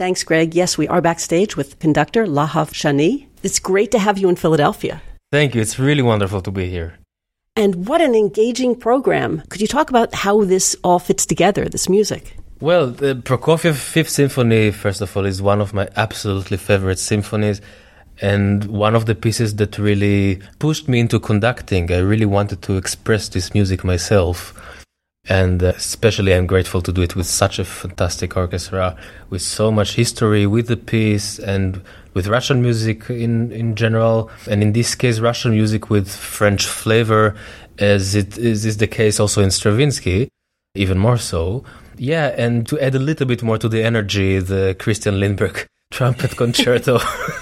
Thanks, Greg. Yes, we are backstage with conductor Lahav Shani. It's great to have you in Philadelphia. Thank you. It's really wonderful to be here. And what an engaging program. Could you talk about how this all fits together, this music? Well, the Prokofiev Fifth Symphony, first of all, is one of my absolutely favorite symphonies and one of the pieces that really pushed me into conducting. I really wanted to express this music myself. And especially I'm grateful to do it with such a fantastic orchestra, with so much history with the piece and with Russian music in general. And in this case, Russian music with French flavor, as it is the case also in Stravinsky, even more so. Yeah, and to add a little bit more to the energy, the Christian Lindbergh trumpet concerto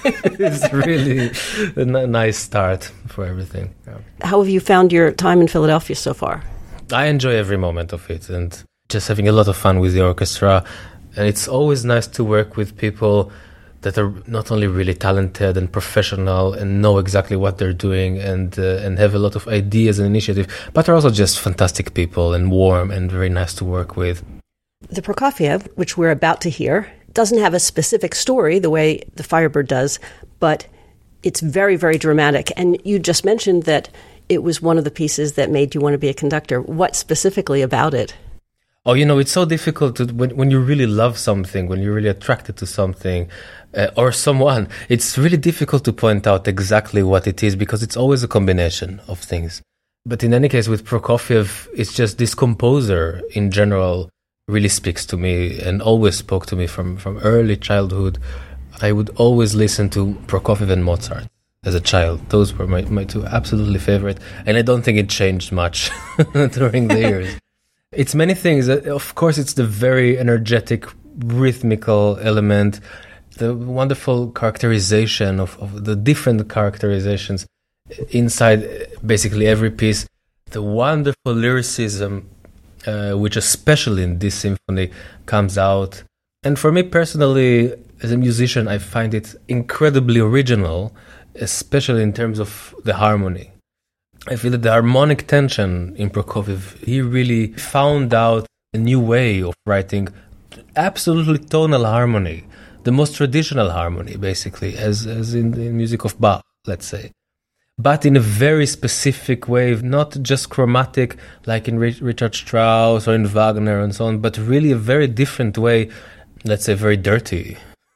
is really a nice start for everything. Yeah. How have you found your time in Philadelphia so far? I enjoy every moment of it and just having a lot of fun with the orchestra. And it's always nice to work with people that are not only really talented and professional and know exactly what they're doing and have a lot of ideas and initiative, but are also just fantastic people and warm and very nice to work with. The Prokofiev, which we're about to hear, doesn't have a specific story the way the Firebird does, but it's very, very dramatic. And you just mentioned that it was one of the pieces that made you want to be a conductor. What specifically about it? Oh, it's so difficult when you really love something, when you're really attracted to something or someone, it's really difficult to point out exactly what it is because it's always a combination of things. But in any case, with Prokofiev, it's just this composer in general really speaks to me and always spoke to me from early childhood. I would always listen to Prokofiev and Mozart. As a child, those were my two absolutely favorite, and I don't think it changed much during the years. It's many things. Of course, it's the very energetic, rhythmical element, the wonderful characterization of the different characterizations inside basically every piece, the wonderful lyricism, which especially in this symphony comes out. And for me personally, as a musician, I find it incredibly original, especially in terms of the harmony. I feel that the harmonic tension in Prokofiev, he really found out a new way of writing absolutely tonal harmony, the most traditional harmony, basically, as in the music of Bach, let's say. But in a very specific way, not just chromatic like in Richard Strauss or in Wagner and so on, but really a very different way, let's say very dirty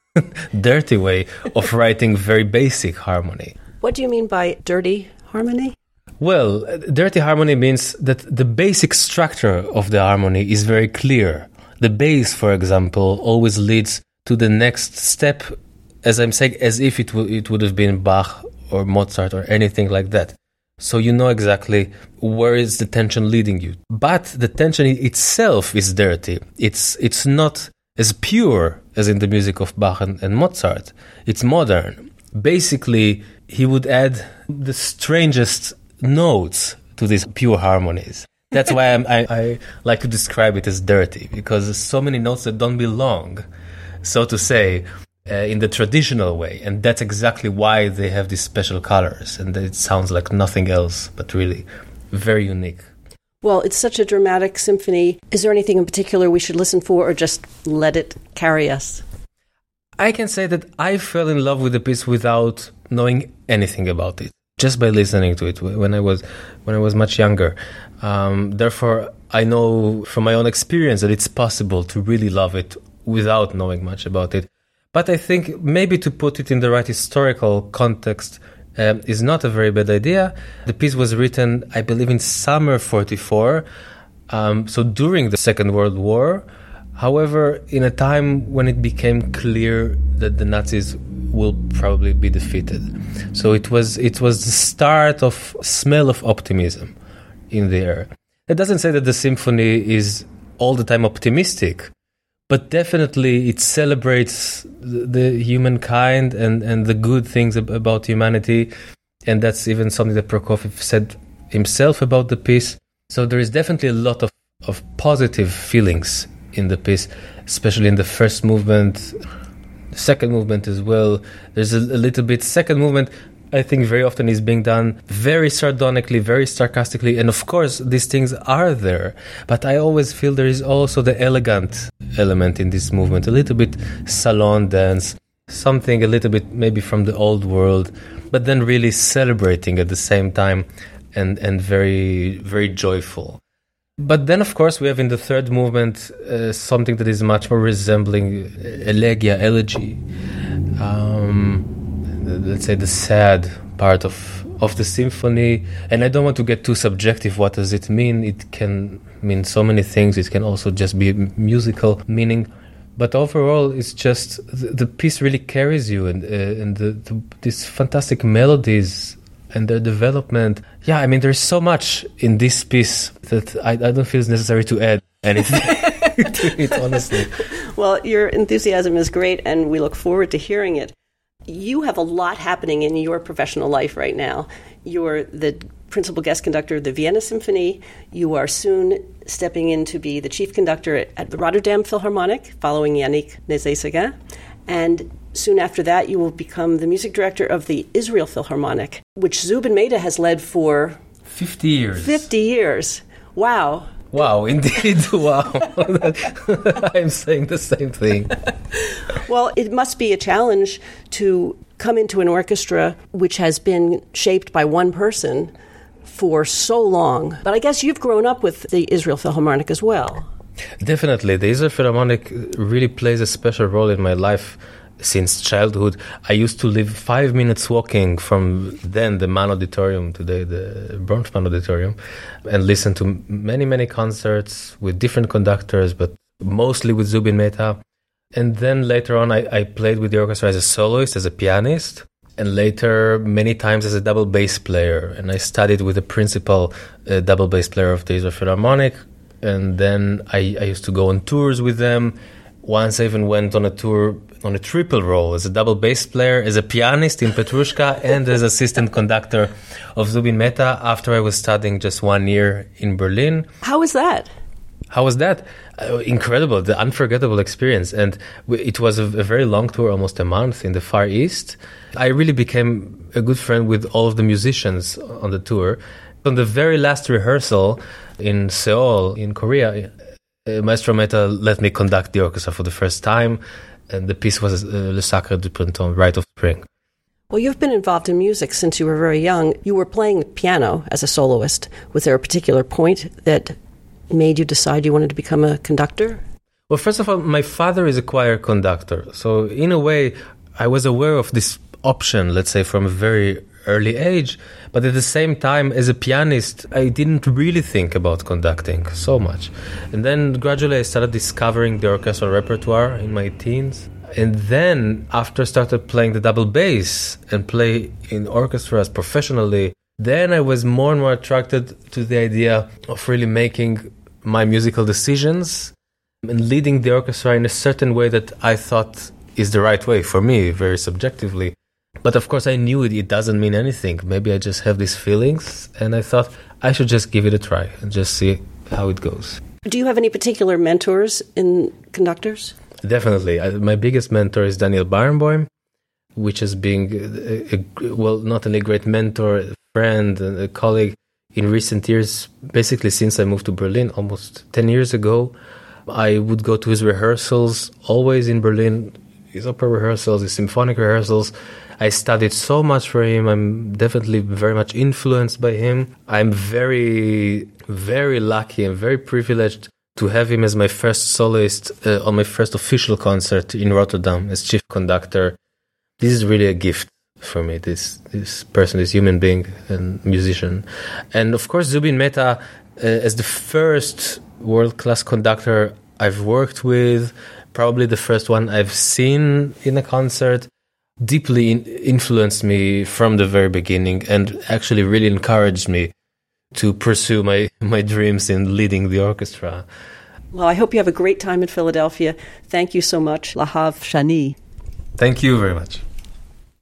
way of writing very basic harmony. What do you mean by dirty harmony? Well, dirty harmony means that the basic structure of the harmony is very clear. The bass, for example, always leads to the next step, as I'm saying, as if it would have been Bach or Mozart or anything like that. So you know exactly where is the tension leading you. But the tension itself is dirty. It's not as pure as in the music of Bach and Mozart. It's modern. Basically, he would add the strangest notes to these pure harmonies. That's why I like to describe it as dirty, because there's so many notes that don't belong, so to say, in the traditional way. And that's exactly why they have these special colors, and it sounds like nothing else, but really very unique. Well, it's such a dramatic symphony. Is there anything in particular we should listen for, or just let it carry us? I can say that I fell in love with the piece without knowing anything about it, just by listening to it when I was much younger. Therefore, I know from my own experience that it's possible to really love it without knowing much about it. But I think maybe to put it in the right historical context is not a very bad idea. The piece was written, I believe, in summer 1944, so during the Second World War. However, in a time when it became clear that the Nazis will probably be defeated. So it was the start of smell of optimism in the air. It doesn't say that the symphony is all the time optimistic, but definitely it celebrates the humankind and the good things about humanity. And that's even something that Prokofiev said himself about the piece. So there is definitely a lot of positive feelings in the piece, especially in the first movement, the second movement as well. There's a little bit second movement. I think very often is being done very sardonically, very sarcastically. And of course, these things are there. But I always feel there is also the elegant element in this movement, a little bit salon dance, something a little bit maybe from the old world, but then really celebrating at the same time and very, very joyful. But then, of course, we have in the third movement something that is much more resembling elegy. Let's say the sad part of the symphony. And I don't want to get too subjective. What does it mean? It can mean so many things. It can also just be a musical meaning. But overall, it's just the piece really carries you, and these fantastic melodies and their development. Yeah, I mean, there's so much in this piece that I don't feel it's necessary to add anything to it, honestly. Well, your enthusiasm is great, and we look forward to hearing it. You have a lot happening in your professional life right now. You're the principal guest conductor of the Vienna Symphony. You are soon stepping in to be the chief conductor at the Rotterdam Philharmonic, following Yannick Nézet-Séguin. And soon after that, you will become the music director of the Israel Philharmonic, which Zubin Mehta has led for 50 years. 50 years. Wow. Wow, indeed, wow. I'm saying the same thing. Well, it must be a challenge to come into an orchestra which has been shaped by one person for so long. But I guess you've grown up with the Israel Philharmonic as well. Definitely. The Israel Philharmonic really plays a special role in my life since childhood. I used to live 5 minutes walking from then the Mann Auditorium, today the Bronfman Auditorium, and listen to many, many concerts with different conductors, but mostly with Zubin Mehta. And then later on, I played with the orchestra as a soloist, as a pianist, and later many times as a double bass player. And I studied with the principal double bass player of the Israel Philharmonic. And then I used to go on tours with them. Once I even went on a tour on a triple role as a double bass player, as a pianist in Petrushka, and as assistant conductor of Zubin Mehta after I was studying just 1 year in Berlin. How was that? How was that? Incredible, the unforgettable experience. And it was a very long tour, almost a month in the Far East. I really became a good friend with all of the musicians on the tour. On the very last rehearsal in Seoul, in Korea, Maestro Mehta let me conduct the orchestra for the first time, and the piece was Le Sacre du Printemps, Rite of Spring. Well, you've been involved in music since you were very young. You were playing the piano as a soloist. Was there a particular point that made you decide you wanted to become a conductor? Well, first of all, my father is a choir conductor. So in a way, I was aware of this option, let's say, from a very early age. But at the same time, as a pianist, I didn't really think about conducting so much. And then gradually I started discovering the orchestral repertoire in my teens. And then after I started playing the double bass and play in orchestras professionally, then I was more and more attracted to the idea of really making my musical decisions and leading the orchestra in a certain way that I thought is the right way for me, very subjectively. But of course I knew it doesn't mean anything. Maybe I just have these feelings, and I thought I should just give it a try and just see how it goes. Do you have any particular mentors in conductors? Definitely. My biggest mentor is Daniel Barenboim, which has been, not only a great mentor, a friend, and a colleague in recent years. Basically, since I moved to Berlin almost 10 years ago, I would go to his rehearsals, always in Berlin, his opera rehearsals, his symphonic rehearsals. I studied so much for him. I'm definitely very much influenced by him. I'm very, very lucky and very privileged to have him as my first soloist on my first official concert in Rotterdam as chief conductor. This is really a gift for me, this person, this human being and musician. And of course, Zubin Mehta, as the first world-class conductor I've worked with, probably the first one I've seen in a concert, deeply influenced me from the very beginning and actually really encouraged me to pursue my dreams in leading the orchestra. Well, I hope you have a great time in Philadelphia. Thank you so much, Lahav Shani. Thank you very much.